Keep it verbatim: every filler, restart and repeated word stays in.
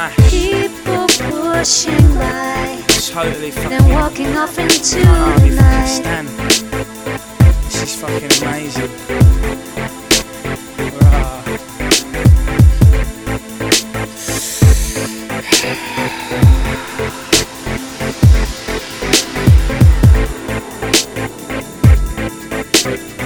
smash. People pushing by, Totally fucking. then walking off into I can't hardly the fucking night. stand. This is fucking amazing. Rah. Thank